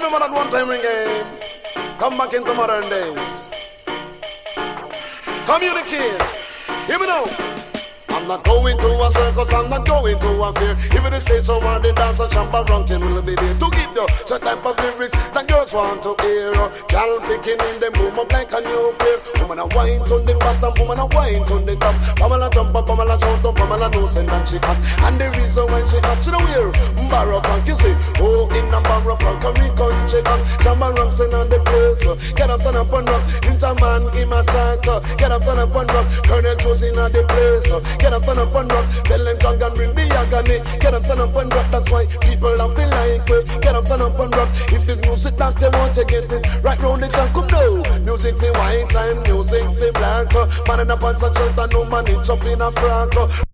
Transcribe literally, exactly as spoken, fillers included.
remember that one time ring game? Come back into modern days. Communicate. Hear me now. I'm not going to a circus, I'm not going to a fair. Even the stage somewhere the dancer Champa Rankin will be there to give you some type of lyrics that girls want to hear. Girl picking in them boom up like a new player. Woman a wine on the bottom, woman a wine on the top. Pamela jump up, Pamela shout up, Pamela knows and then she hot. And the reason why she hot, she don't wear Barrow Frank, you see. Oh, in a Barrow Frank, a Rican chick on Champa Rankin on the place. Get up, stand up and rock. Interman, him a chat. Get up, stand up and rock. Colonel Josie in the place. Get up, stand up and rock. Tell them John and bring the agony. Get up, stand up and rock. That's why people don't feel like it. Get up, stand up and rock. If it's music that they want to get it right round the clock, come now. Music for white and music for black. Man in a pants and shirt and no man in chop in a frock.